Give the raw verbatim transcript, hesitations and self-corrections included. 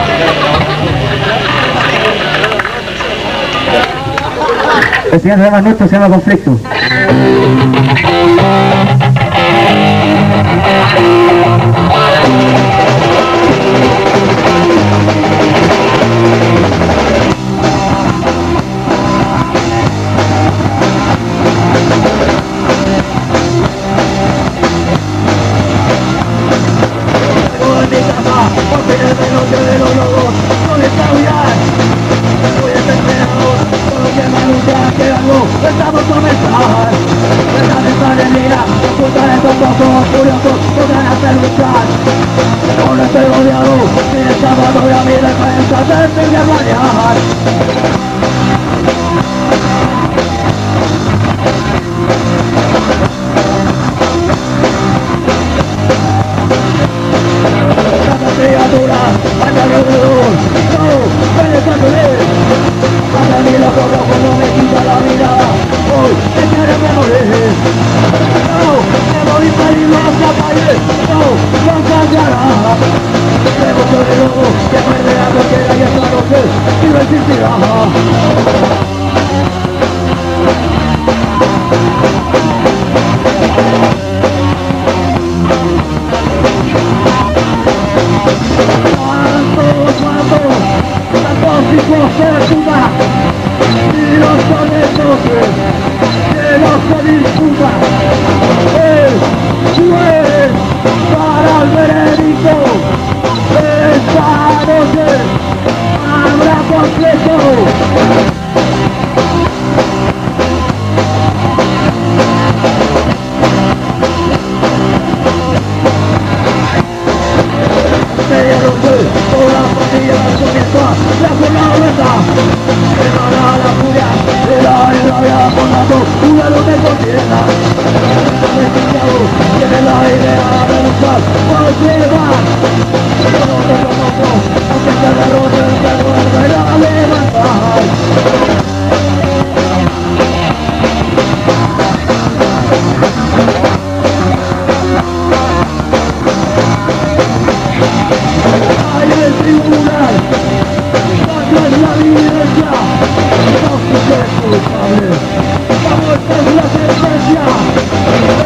El siguiente tema nuestro se llama Conflicto. Estamos comenzar, esta mesa de mira, juntar estos pocos curiosos, podrán hacer luchar. Con este rodeado, sin el sábado y a mi defensa se sigue planear. Cada criatura, a mi alrededor, no, penetraré. Para mí los ojos como me quita la vida, hoy me quieren me morir. No, me voy peligroso a calle, no, no cambiará. Debo ser el lobo que muerde a cualquiera y esta noche vive existirá. Y los sonetos que no se disputan, el juez para el veredicto. Esta noche habrá conflicto. Toda la familia comienza la jornada verdad. Hermana la furia, el aire la vida formando un duelo de contienda. Tiene la idea de luchar por llevar. No te conozco, aunque se derrote el que vuelve a levantar. El tribunal, saca la evidencia, no se es culpable, la muerte es la sentencia.